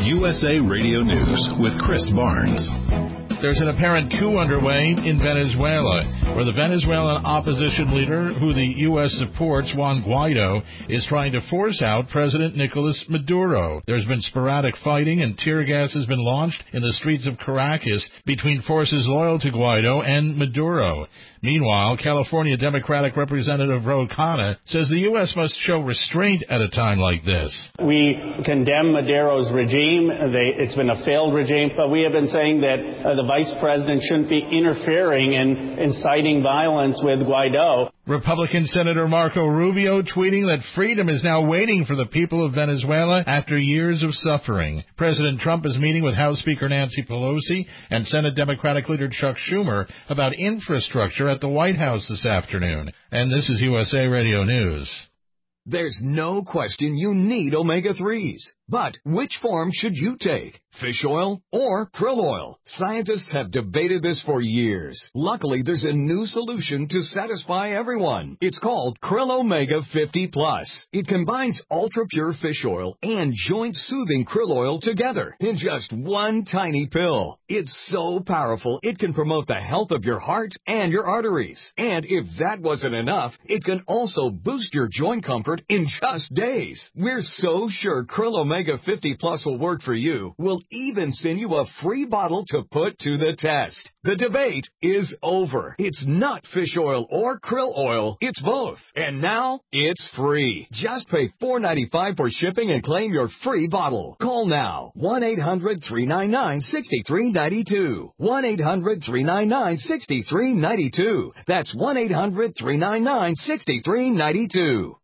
USA Radio News with Chris Barnes. There's an apparent coup underway in Venezuela, where the Venezuelan opposition leader, who the U.S. supports, Juan Guaido, is trying to force out President Nicolas Maduro. There's been sporadic fighting and tear gas has been launched in the streets of Caracas between forces loyal to Guaido and Maduro. Meanwhile, California Democratic Representative Ro Khanna says the U.S. must show restraint at a time like this. We condemn Maduro's regime. It's been a failed regime, but we have been saying that the vice president shouldn't be interfering and inciting violence with Guaido. Republican Senator Marco Rubio tweeting that freedom is now waiting for the people of Venezuela after years of suffering. President Trump is meeting with House Speaker Nancy Pelosi and Senate Democratic leader Chuck Schumer about infrastructure at the White House this afternoon. And this is USA Radio News. There's no question you need omega-3s. But which form should you take? Fish oil or krill oil? Scientists have debated this for years. Luckily, there's a new solution to satisfy everyone. It's called Krill Omega 50 Plus. It combines ultra-pure fish oil and joint-soothing krill oil together in just one tiny pill. It's so powerful, it can promote the health of your heart and your arteries. And if that wasn't enough, it can also boost your joint comfort in just days. We're so sure Krill Omega 50 Plus will work for you. We'll even send you a free bottle to put to the test. The debate is over. It's not fish oil or krill oil. It's both. And now it's free. Just pay $4.95 for shipping and claim your free bottle. Call now. 1-800-399-6392. 1-800-399-6392. That's 1-800-399-6392.